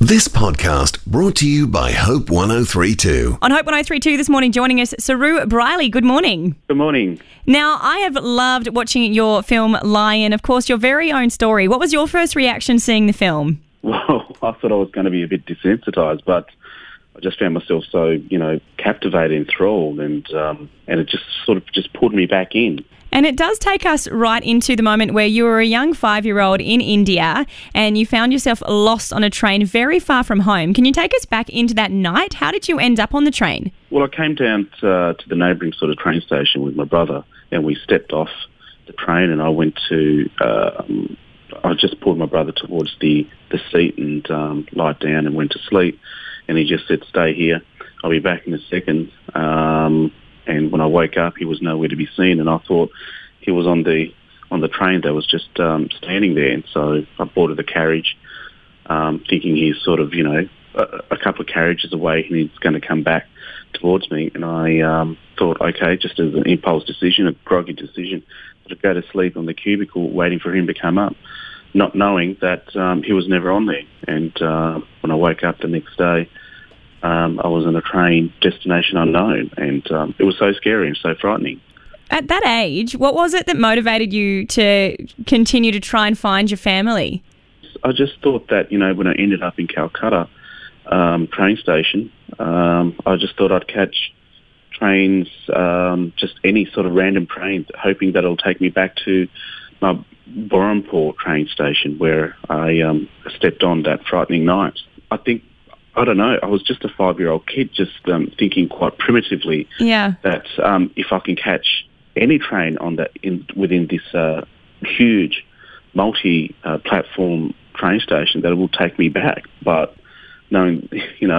This podcast brought to you by Hope 103.2. On Hope 103.2 this morning, joining us, Saru Briley. Good morning. Good morning. Now, I have loved watching your film Lion, of course, your very own story. What was your first reaction seeing the film? Well, I thought I was going to be a bit desensitised, but I just found myself so, captivated, enthralled, and it just sort of just pulled me back in. And it does take us right into the moment where you were a young 5-year-old in India and you found yourself lost on a train very far from home. Can you take us back into that night? How did you end up on the train? Well, I came down to the neighbouring sort of train station with my brother, and we stepped off the train, and I went to... I just pulled my brother towards the seat and lied down and went to sleep. And he just said, "Stay here. I'll be back in a second." And when I woke up, he was nowhere to be seen. And I thought he was on the train that was just standing there. And so I boarded the carriage, thinking he's sort of, a couple of carriages away and he's going to come back towards me. And I thought, okay, just as an impulse decision, a groggy decision, to go to sleep on the cubicle waiting for him to come up, not knowing that he was never on there. And when I woke up the next day, I was on a train, destination unknown, and it was so scary and so frightening. At that age, what was it that motivated you to continue to try and find your family? I just thought that, when I ended up in Calcutta train station, I just thought I'd catch trains, just any sort of random train, hoping that it'll take me back to my Burrampore train station where I stepped on that frightening night. I don't know, I was just a 5-year-old kid just thinking quite primitively that if I can catch any train on that within this huge multi-platform train station, that it will take me back. But knowing,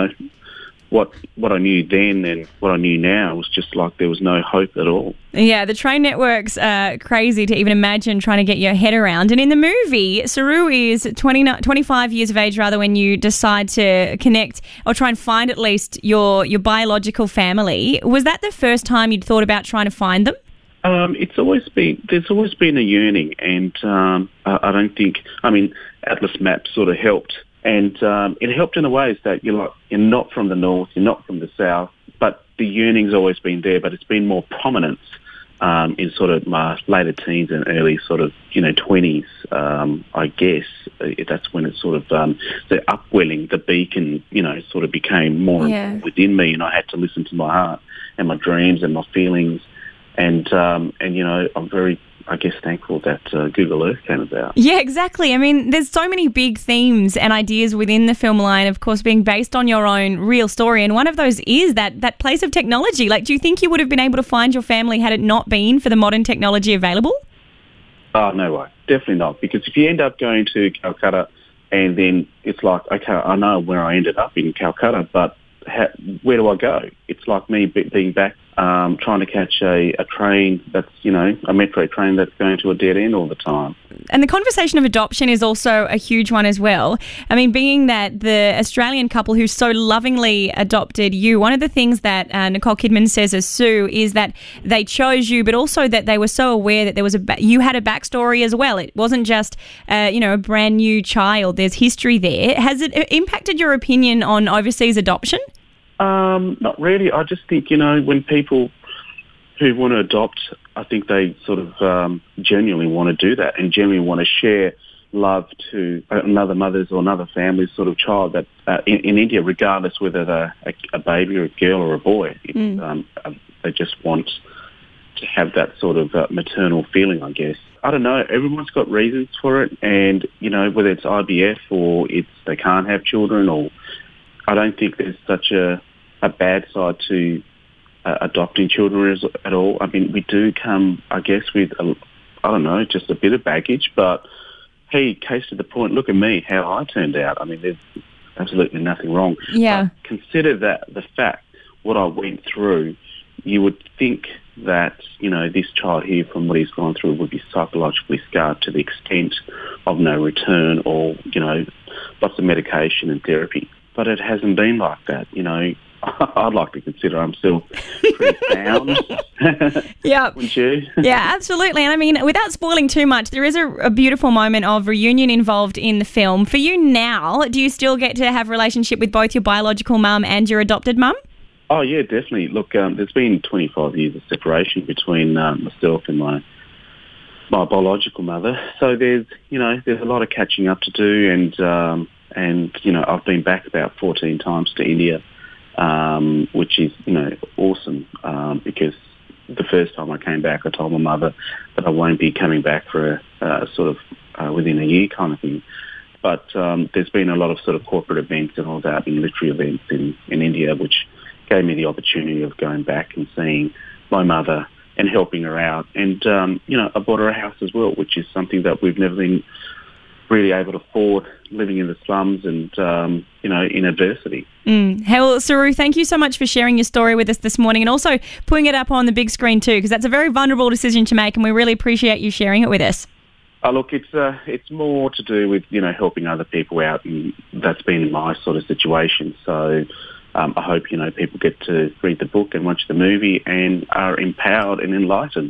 what I knew then and what I knew now was just like there was no hope at all. Yeah, the train network's crazy to even imagine trying to get your head around. And in the movie, Saru is 25 years of age rather when you decide to connect or try and find at least your biological family. Was that the first time you'd thought about trying to find them? There's always been a yearning, and I don't think, Atlas Maps sort of helped. And it helped in a ways that you're not from the north, you're not from the south, but the yearning's always been there, but it's been more prominent in sort of my later teens and early sort of, 20s, I guess. That's when it sort of, the upwelling, the beacon, sort of became more within me, and I had to listen to my heart and my dreams and my feelings. And I'm very, I guess, thankful that Google Earth came about. Yeah, exactly. There's so many big themes and ideas within the film Lion, of course, being based on your own real story. And one of those is that place of technology. Do you think you would have been able to find your family had it not been for the modern technology available? Oh, no way. Definitely not. Because if you end up going to Calcutta and then it's like, okay, I know where I ended up in Calcutta, but where do I go? It's like me being back trying to catch a train that's, a metro train that's going to a dead end all the time. And the conversation of adoption is also a huge one as well. Being that the Australian couple who so lovingly adopted you, one of the things that Nicole Kidman says as Sue is that they chose you, but also that they were so aware that there was you had a backstory as well. It wasn't just, a brand new child. There's history there. Has it impacted your opinion on overseas adoption? Not really. I just think, when people who want to adopt, I think they sort of genuinely want to do that and genuinely want to share love to another mother's or another family's sort of child that in India, regardless whether they're a baby or a girl or a boy, they just want to have that sort of maternal feeling, I guess. I don't know. Everyone's got reasons for it, and, whether it's IVF or they can't have children, or I don't think there's such a bad side to adopting children at all. We do come, I guess, with, just a bit of baggage, but hey, case to the point, look at me, how I turned out. There's absolutely nothing wrong. Yeah. But consider that the fact, what I went through, you would think that, this child here, from what he's gone through, would be psychologically scarred to the extent of no return or, lots of medication and therapy. But it hasn't been like that. I'd like to consider I'm still pretty sound. Yeah. Wouldn't you? Yeah, absolutely. And I mean, without spoiling too much, there is a beautiful moment of reunion involved in the film. For you now, do you still get to have a relationship with both your biological mum and your adopted mum? Oh, yeah, definitely. Look, there's been 25 years of separation between myself and my biological mother. So there's a lot of catching up to do, and I've been back about 14 times to India, which is, awesome, because the first time I came back, I told my mother that I won't be coming back for within a year kind of thing. But there's been a lot of sort of corporate events and all that, military events in India, which gave me the opportunity of going back and seeing my mother and helping her out. And, I bought her a house as well, which is something that we've never been really able to afford, living in the slums and, in adversity. Well, Saru, thank you so much for sharing your story with us this morning and also putting it up on the big screen too, because that's a very vulnerable decision to make, and we really appreciate you sharing it with us. Look, it's more to do with, helping other people out, and that's been my sort of situation. So I hope, people get to read the book and watch the movie and are empowered and enlightened.